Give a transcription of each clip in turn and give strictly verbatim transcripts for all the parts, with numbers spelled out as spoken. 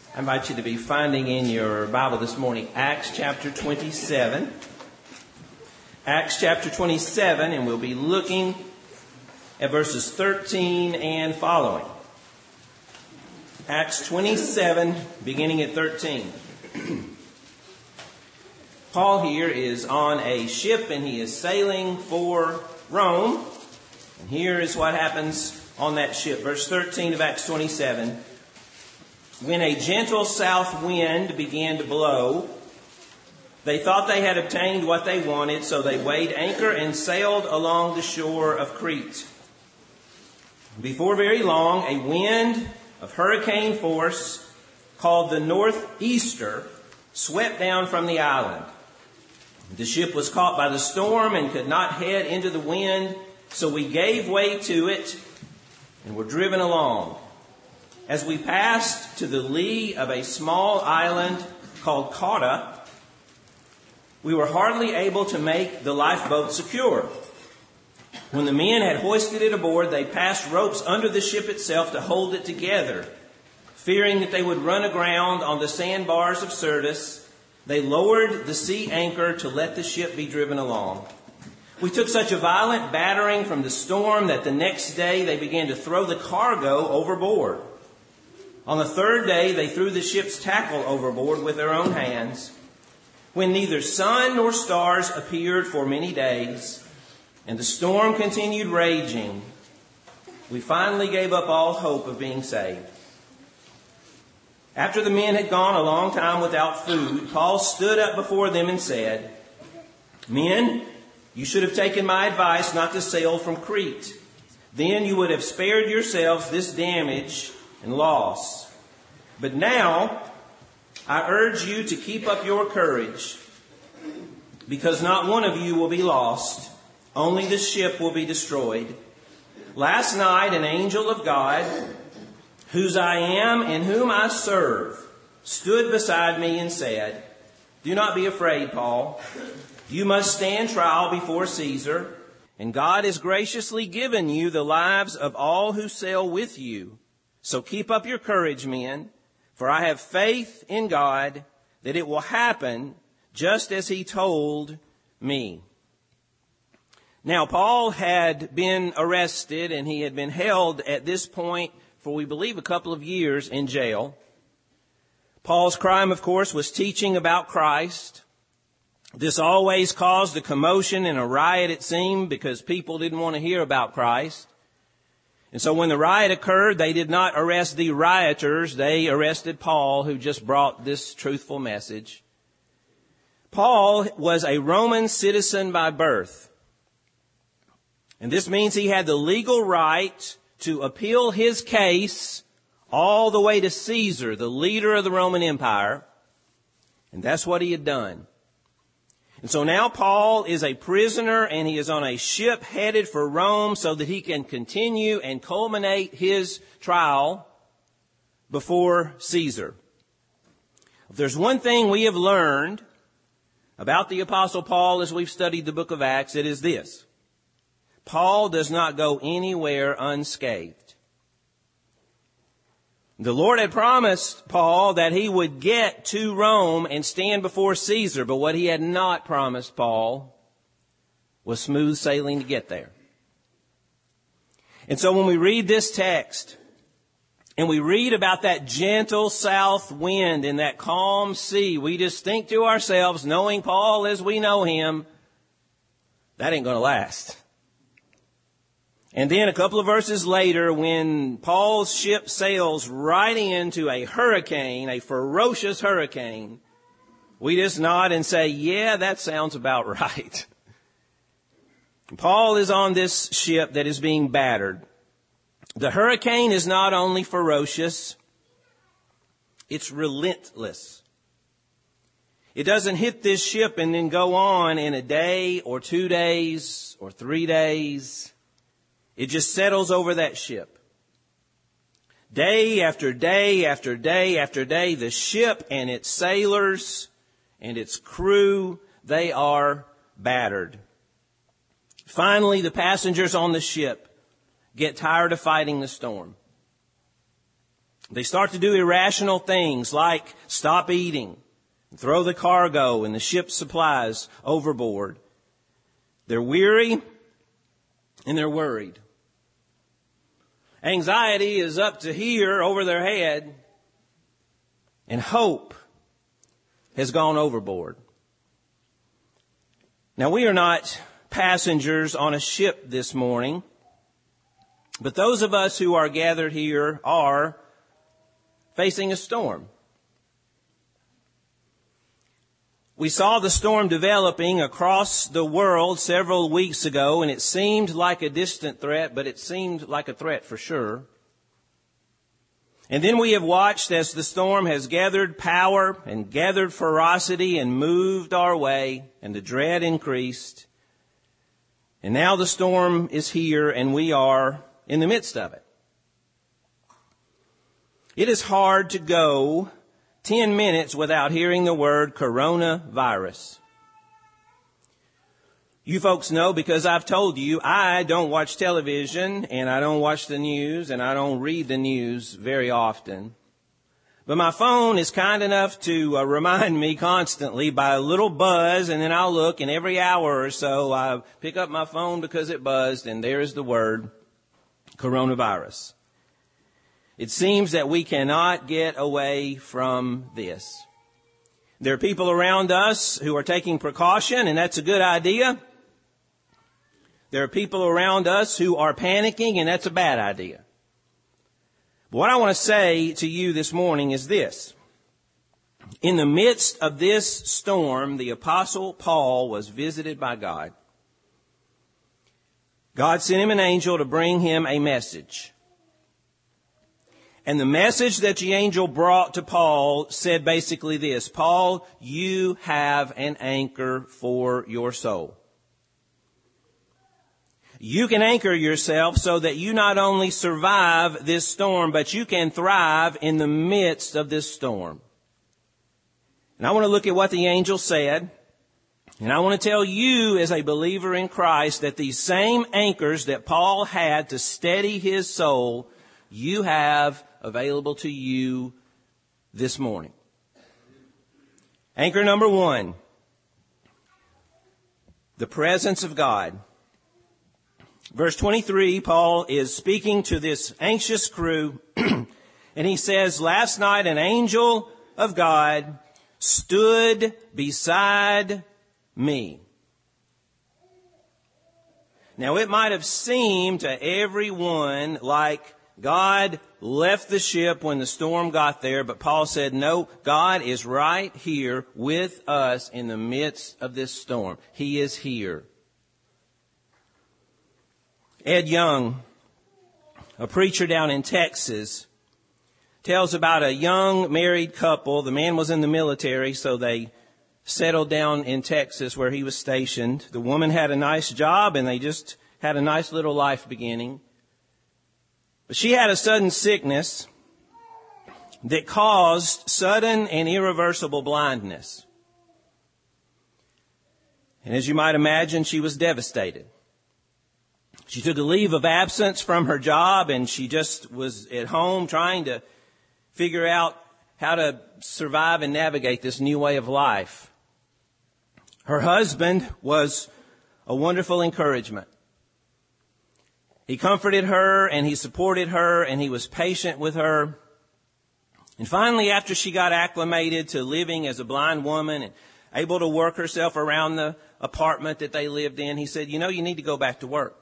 I invite you to be finding in your Bible this morning Acts chapter twenty-seven. Acts chapter twenty-seven, and we'll be looking at verses thirteen and following. Acts twenty-seven, beginning at thirteen. Paul here is on a ship and he is sailing for Rome. And here is what happens on that ship. Verse thirteen of Acts twenty-seven. When a gentle south wind began to blow, they thought they had obtained what they wanted, so they weighed anchor and sailed along the shore of Crete. Before very long, a wind of hurricane force called the Northeaster swept down from the island. The ship was caught by the storm and could not head into the wind, so we gave way to it and were driven along. As we passed to the lee of a small island called Cauda, we were hardly able to make the lifeboat secure. When the men had hoisted it aboard, they passed ropes under the ship itself to hold it together. Fearing that they would run aground on the sandbars of Syrtis, they lowered the sea anchor to let the ship be driven along. We took such a violent battering from the storm that the next day they began to throw the cargo overboard. On the third day, they threw the ship's tackle overboard with their own hands. When neither sun nor stars appeared for many days, and the storm continued raging, we finally gave up all hope of being saved. After the men had gone a long time without food, Paul stood up before them and said, "Men, you should have taken my advice not to sail from Crete. Then you would have spared yourselves this damage and loss. But now I urge you to keep up your courage, because not one of you will be lost, only the ship will be destroyed. Last night an angel of God, whose I am and whom I serve, stood beside me and said, 'Do not be afraid, Paul. You must stand trial before Caesar, and God has graciously given you the lives of all who sail with you. So keep up your courage, men, for I have faith in God that it will happen just as he told me.'" Now, Paul had been arrested and he had been held at this point for, we believe, a couple of years in jail. Paul's crime, of course, was teaching about Christ. This always caused a commotion and a riot, it seemed, because people didn't want to hear about Christ. And so when the riot occurred, they did not arrest the rioters. They arrested Paul, who just brought this truthful message. Paul was a Roman citizen by birth. And this means he had the legal right to appeal his case all the way to Caesar, the leader of the Roman Empire. And that's what he had done. And so now Paul is a prisoner and he is on a ship headed for Rome so that he can continue and culminate his trial before Caesar. If there's one thing we have learned about the Apostle Paul as we've studied the book of Acts, it is this: Paul does not go anywhere unscathed. The Lord had promised Paul that he would get to Rome and stand before Caesar, but what he had not promised Paul was smooth sailing to get there. And so when we read this text and we read about that gentle south wind and that calm sea, we just think to ourselves, knowing Paul as we know him, that ain't going to last. And then a couple of verses later, when Paul's ship sails right into a hurricane, a ferocious hurricane, we just nod and say, yeah, that sounds about right. Paul is on this ship that is being battered. The hurricane is not only ferocious, it's relentless. It doesn't hit this ship and then go on in a day or two days or three days. It just settles over that ship. Day after day after day after day, the ship and its sailors and its crew, they are battered. Finally, the passengers on the ship get tired of fighting the storm. They start to do irrational things like stop eating, throw the cargo and the ship's supplies overboard. They're weary and they're worried. Anxiety is up to here over their head, and hope has gone overboard. Now, we are not passengers on a ship this morning, but those of us who are gathered here are facing a storm. We saw the storm developing across the world several weeks ago, and it seemed like a distant threat, but it seemed like a threat for sure. And then we have watched as the storm has gathered power and gathered ferocity and moved our way, and the dread increased. And now the storm is here, and we are in the midst of it. It is hard to go ten minutes without hearing the word coronavirus. You folks know, because I've told you, I don't watch television and I don't watch the news and I don't read the news very often. But my phone is kind enough to uh, remind me constantly by a little buzz, and then I'll look, and every hour or so I pick up my phone because it buzzed, and there is the word coronavirus. It seems that we cannot get away from this. There are people around us who are taking precaution, and that's a good idea. There are people around us who are panicking, and that's a bad idea. But what I want to say to you this morning is this. In the midst of this storm, the Apostle Paul was visited by God. God sent him an angel to bring him a message. And the message that the angel brought to Paul said basically this: Paul, you have an anchor for your soul. You can anchor yourself so that you not only survive this storm, but you can thrive in the midst of this storm. And I want to look at what the angel said. And I want to tell you, as a believer in Christ, that these same anchors that Paul had to steady his soul, you have available to you this morning. Anchor number one, the presence of God. Verse twenty-three, Paul is speaking to this anxious crew, and he says, last night an angel of God stood beside me. Now, it might have seemed to everyone like God left the ship when the storm got there, but Paul said, no, God is right here with us in the midst of this storm. He is here. Ed Young, a preacher down in Texas, tells about a young married couple. The man was in the military, so they settled down in Texas where he was stationed. The woman had a nice job, and they just had a nice little life beginning. But she had a sudden sickness that caused sudden and irreversible blindness. And as you might imagine, she was devastated. She took a leave of absence from her job, and she just was at home trying to figure out how to survive and navigate this new way of life. Her husband was a wonderful encouragement. He comforted her, and he supported her, and he was patient with her. And finally, after she got acclimated to living as a blind woman and able to work herself around the apartment that they lived in, he said, you know, you need to go back to work.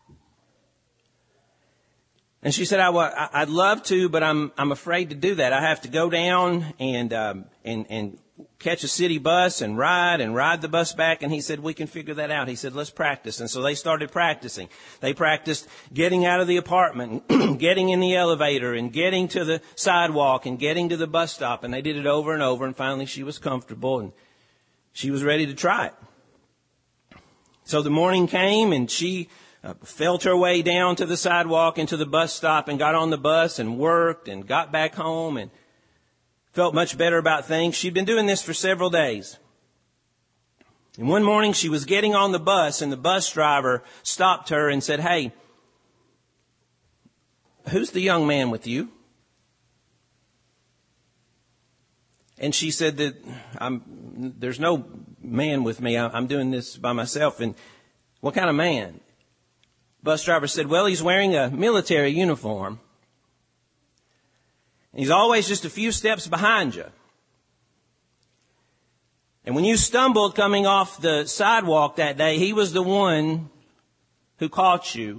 And she said, I, well, I'd love to, but I'm I'm afraid to do that. I have to go down and um, and and catch a city bus and ride and ride the bus back. And he said, we can figure that out. He said, let's practice. And so they started practicing. They practiced getting out of the apartment, and getting in the elevator, and getting to the sidewalk, and getting to the bus stop. And they did it over and over. And finally, she was comfortable, and she was ready to try it. So the morning came, and she Uh, felt her way down to the sidewalk and to the bus stop, and got on the bus and worked and got back home and felt much better about things. She'd been doing this for several days. And one morning she was getting on the bus, and the bus driver stopped her and said, hey, who's the young man with you? And she said that I'm, there's no man with me. I'm doing this by myself. And what kind of man? Bus driver said, well, he's wearing a military uniform. And he's always just a few steps behind you. And when you stumbled coming off the sidewalk that day, he was the one who caught you.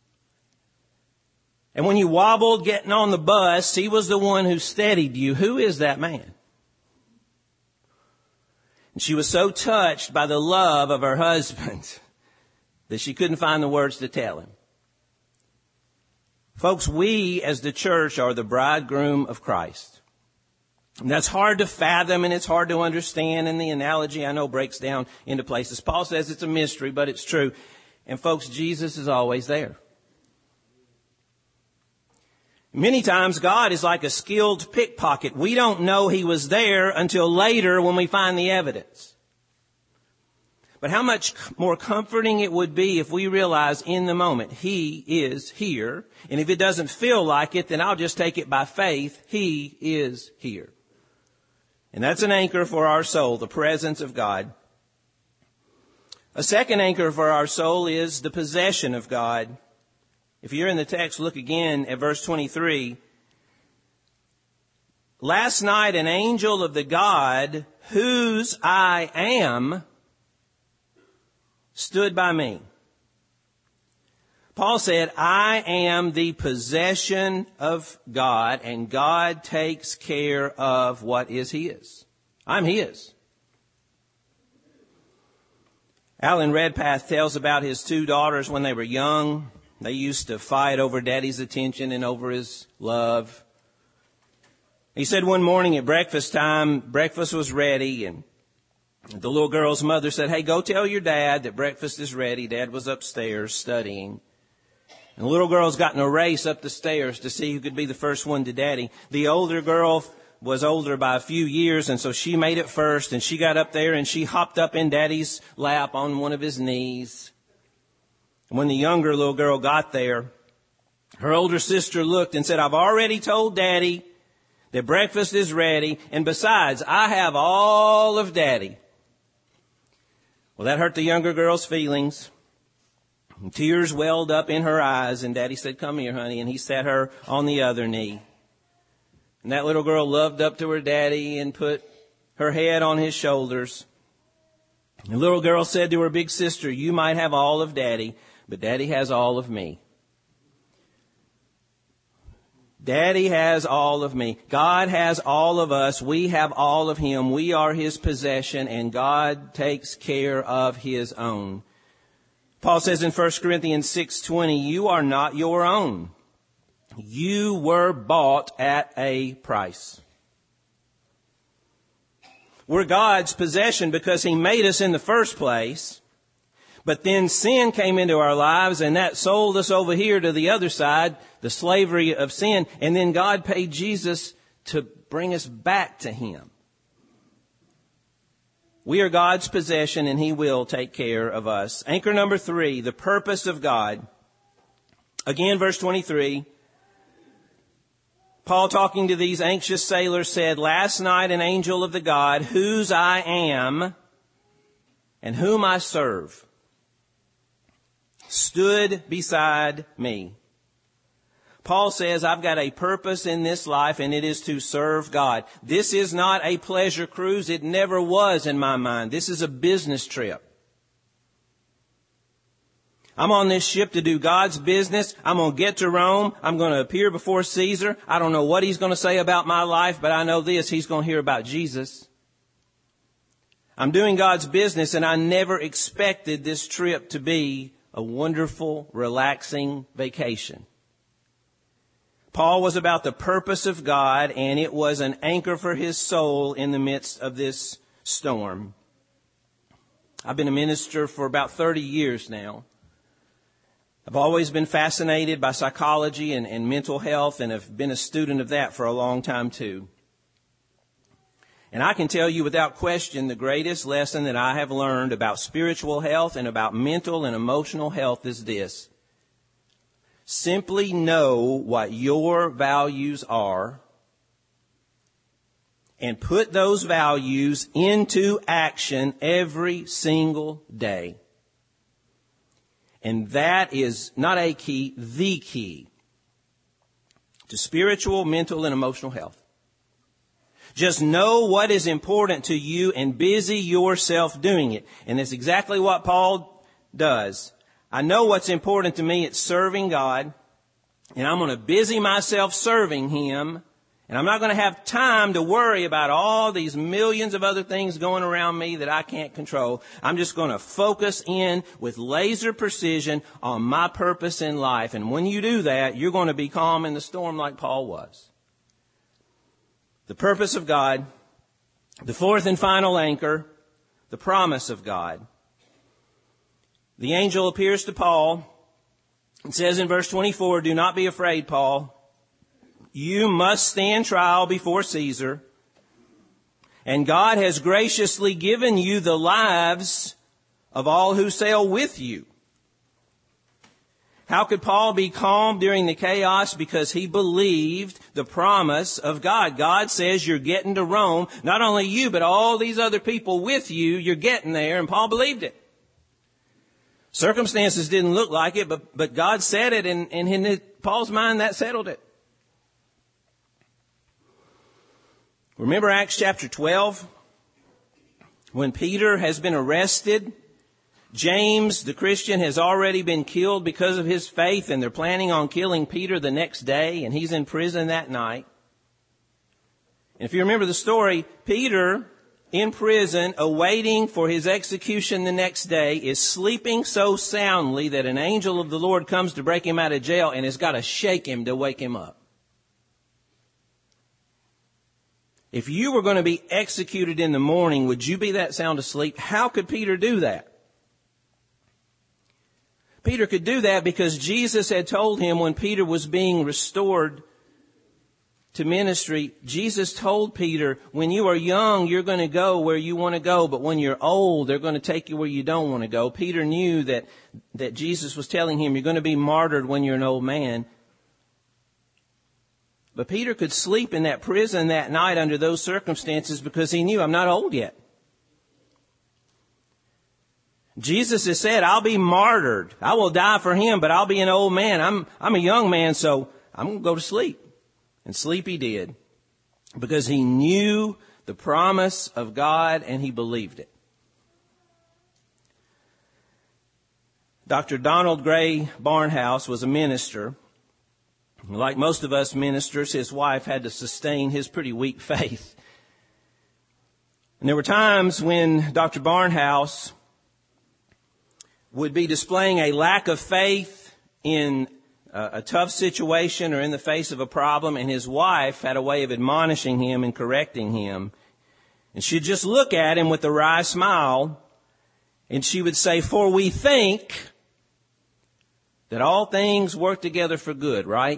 And when you wobbled getting on the bus, he was the one who steadied you. Who is that man? And she was so touched by the love of her husband that she couldn't find the words to tell him. Folks, we as the church are the bridegroom of Christ. And that's hard to fathom and it's hard to understand, and the analogy I know breaks down into places. Paul says it's a mystery, but it's true. And folks, Jesus is always there. Many times God is like a skilled pickpocket. We don't know he was there until later when we find the evidence. But how much more comforting it would be if we realize in the moment he is here. And if it doesn't feel like it, then I'll just take it by faith. He is here. And that's an anchor for our soul, the presence of God. A second anchor for our soul is the possession of God. If you're in the text, look again at verse twenty-three. Last night an angel of the God whose I am stood by me. Paul said, I am the possession of God, and God takes care of what is his. I'm his. Alan Redpath tells about his two daughters when they were young. They used to fight over Daddy's attention and over his love. He said one morning at breakfast time, breakfast was ready, and the little girl's mother said, hey, go tell your dad that breakfast is ready. Dad was upstairs studying. And the little girl's got in a race up the stairs to see who could be the first one to Daddy. The older girl was older by a few years, and so she made it first, and she got up there and she hopped up in Daddy's lap on one of his knees. And when the younger little girl got there, her older sister looked and said, I've already told Daddy that breakfast is ready, and besides, I have all of Daddy. Well, that hurt the younger girl's feelings. And tears welled up in her eyes, and Daddy said, come here, honey, and he sat her on the other knee. And that little girl loved up to her daddy and put her head on his shoulders. The little girl said to her big sister, you might have all of Daddy, but Daddy has all of me. Daddy has all of me. God has all of us. We have all of him. We are his possession, and God takes care of his own. Paul says in First Corinthians six twenty, you are not your own. You were bought at a price. We're God's possession because he made us in the first place. But then sin came into our lives, and that sold us over here to the other side, the slavery of sin. And then God paid Jesus to bring us back to him. We are God's possession, and he will take care of us. Anchor number three, the purpose of God. Again, verse twenty-three. Paul, talking to these anxious sailors, said, last night an angel of the God whose I am and whom I serve stood beside me. Paul says, I've got a purpose in this life, and it is to serve God. This is not a pleasure cruise. It never was in my mind. This is a business trip. I'm on this ship to do God's business. I'm going to get to Rome. I'm going to appear before Caesar. I don't know what he's going to say about my life, but I know this. He's going to hear about Jesus. I'm doing God's business, and I never expected this trip to be a wonderful, relaxing vacation. Paul was about the purpose of God, and it was an anchor for his soul in the midst of this storm. I've been a minister for about thirty years now. I've always been fascinated by psychology and, and mental health, and have been a student of that for a long time too. And I can tell you without question, the greatest lesson that I have learned about spiritual health and about mental and emotional health is this. Simply know what your values are and put those values into action every single day. And that is not a key, the key to spiritual, mental, and emotional health. Just know what is important to you and busy yourself doing it. And that's exactly what Paul does. I know what's important to me. It's serving God. And I'm going to busy myself serving Him. And I'm not going to have time to worry about all these millions of other things going around me that I can't control. I'm just going to focus in with laser precision on my purpose in life. And when you do that, you're going to be calm in the storm like Paul was. The purpose of God. The fourth and final anchor, the promise of God. The angel appears to Paul and says in verse twenty-four, "Do not be afraid, Paul. You must stand trial before Caesar. And God has graciously given you the lives of all who sail with you." How could Paul be calm during the chaos? Because he believed the promise of God. God says you're getting to Rome. Not only you, but all these other people with you, you're getting there. And Paul believed it. Circumstances didn't look like it, but, but God said it, and, and in Paul's mind, that settled it. Remember Acts chapter twelve? When Peter has been arrested, James, the Christian, has already been killed because of his faith, and they're planning on killing Peter the next day, and he's in prison that night. And if you remember the story, Peter, in prison, awaiting for his execution the next day, is sleeping so soundly that an angel of the Lord comes to break him out of jail and has got to shake him to wake him up. If you were going to be executed in the morning, would you be that sound asleep? How could Peter do that? Peter could do that because Jesus had told him when Peter was being restored to ministry, Jesus told Peter, when you are young, you're going to go where you want to go, but when you're old, they're going to take you where you don't want to go. Peter knew that, that Jesus was telling him, you're going to be martyred when you're an old man. But Peter could sleep in that prison that night under those circumstances because he knew, I'm not old yet. Jesus has said, I'll be martyred. I will die for Him, but I'll be an old man. I'm, I'm a young man, so I'm going to go to sleep. And sleep he did because he knew the promise of God and he believed it. Doctor Donald Gray Barnhouse was a minister. Like most of us ministers, his wife had to sustain his pretty weak faith. And there were times when Doctor Barnhouse would be displaying a lack of faith in a, a tough situation or in the face of a problem, and his wife had a way of admonishing him and correcting him. And she'd just look at him with a wry smile, and she would say, "For we think that all things work together for good," right?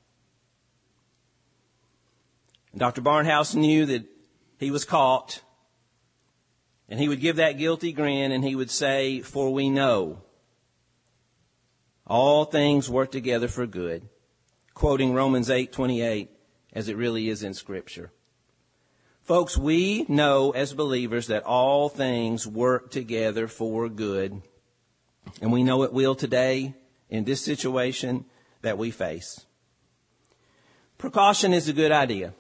And Doctor Barnhouse knew that he was caught. And he would give that guilty grin and he would say, "For we know all things work together for good," quoting Romans eight twenty-eight as it really is in Scripture. Folks, we know as believers that all things work together for good. And we know it will today in this situation that we face. Precaution is a good idea.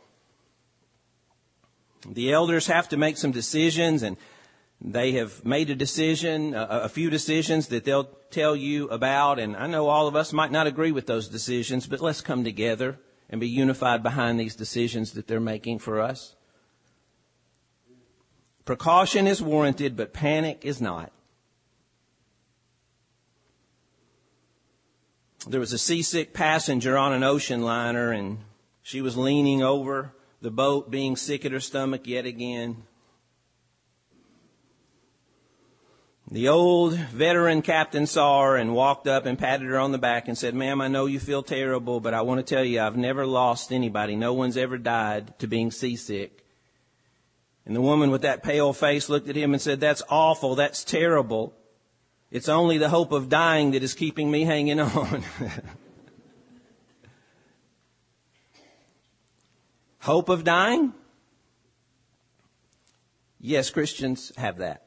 The elders have to make some decisions, and they have made a decision, a, a few decisions that they'll tell you about. And I know all of us might not agree with those decisions, but let's come together and be unified behind these decisions that they're making for us. Precaution is warranted, but panic is not. There was a seasick passenger on an ocean liner, and she was leaning over the boat, being sick at her stomach yet again. The old veteran captain saw her and walked up and patted her on the back and said, "Ma'am, I know you feel terrible, but I want to tell you I've never lost anybody. No one's ever died to being seasick." And the woman with that pale face looked at him and said, "That's awful. That's terrible. It's only the hope of dying that is keeping me hanging on." Hope of dying? Yes, Christians have that.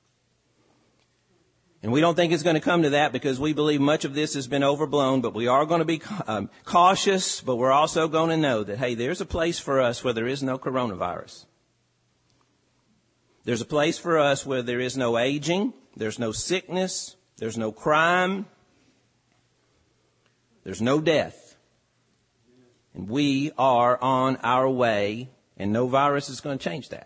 And we don't think it's going to come to that because we believe much of this has been overblown, but we are going to be um, cautious, but we're also going to know that, hey, there's a place for us where there is no coronavirus. There's a place for us where there is no aging, there's no sickness, there's no crime, there's no death. And we are on our way, and no virus is going to change that.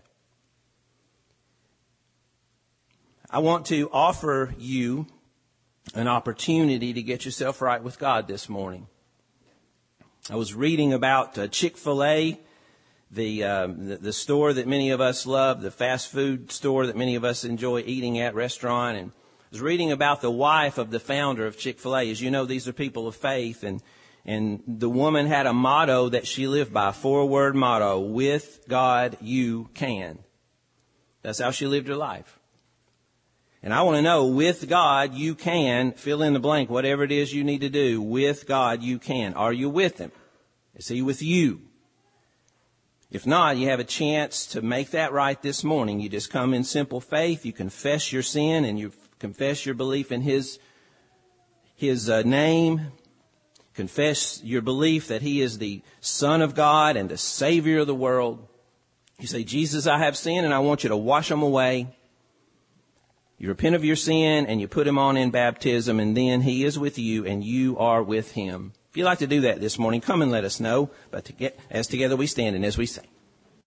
I want to offer you an opportunity to get yourself right with God this morning. I was reading about uh, Chick-fil-A, the, um, the the store that many of us love, the fast food store that many of us enjoy eating at, restaurant, and I was reading about the wife of the founder of Chick-fil-A. As you know, these are people of faith, and and the woman had a motto that she lived by, a four-word motto: with God you can. That's how she lived her life. And I want to know, with God, you can fill in the blank, whatever it is you need to do. With God, you can. Are you with Him? Is He with you? If not, you have a chance to make that right this morning. You just come in simple faith. You confess your sin and you confess your belief in His, His uh, name. Confess your belief that He is the Son of God and the Savior of the world. You say, Jesus, I have sinned and I want you to wash them away. You repent of your sin and you put Him on in baptism, and then He is with you and you are with Him. If you'd like to do that this morning, come and let us know. But to get, as together we stand and as we sing.